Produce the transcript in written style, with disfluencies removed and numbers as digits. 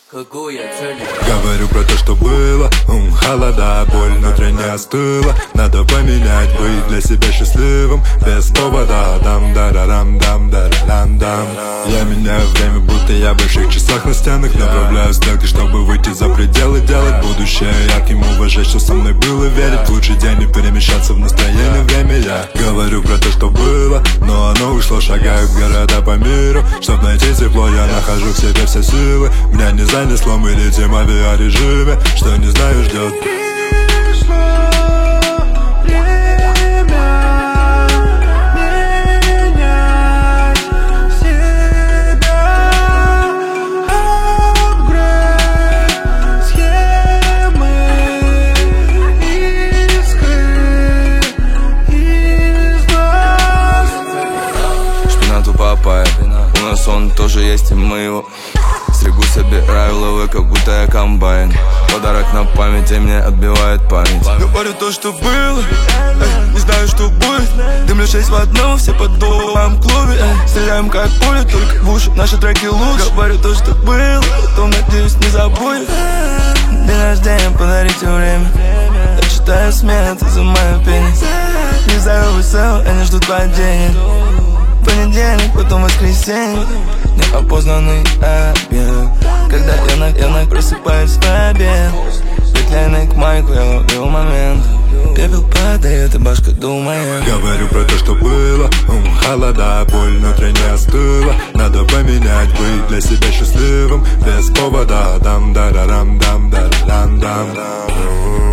какую цель? Говорю про то, что было, холода, боль внутренне остыла. Надо поменять, быть для себя счастливым без повода. Дам-дарарам-дам-дарарам-дам. Я меняю время, будто я в больших часах на стенах. Направляю стрелки, чтобы выйти за пределы. Делать будущее ярким, уважать, что со мной было. Верить в лучший день и перемещаться в настроение время. Я говорю про то, что было, но оно ушло. Шагаю в города по миру, чтоб найти тепло. Я нахожу в себе все силы. Меня не занесло, мы летим в авиарежиме. Что не знаю, ждет. У нас он тоже есть, и мы его стригу, собираю лавы, как будто я комбайн. Подарок на память, и мне отбивает память. Говорю то, что было, не знаю, что будет. Дымлю 6 в одном, все под дулом клубе. Стреляем как пули, только в уши наши треки лучше. Говорю то, что было, потом, надеюсь, не забудет. День рождения, подарите время. Я читаю смех, изымаю пени. Не знаю, высел, они ждут падения. Понедельник, потом воскресенье. Неопознанный обед. Когда я просыпаюсь в обед. Приклеенный к майку, я ловил момент. Пепел падает, и башка думает. Говорю про то, что было, холода, боль внутренне остыла. Надо поменять, быть для себя счастливым без повода. Дам-дарарам-дам-дарарам-дам.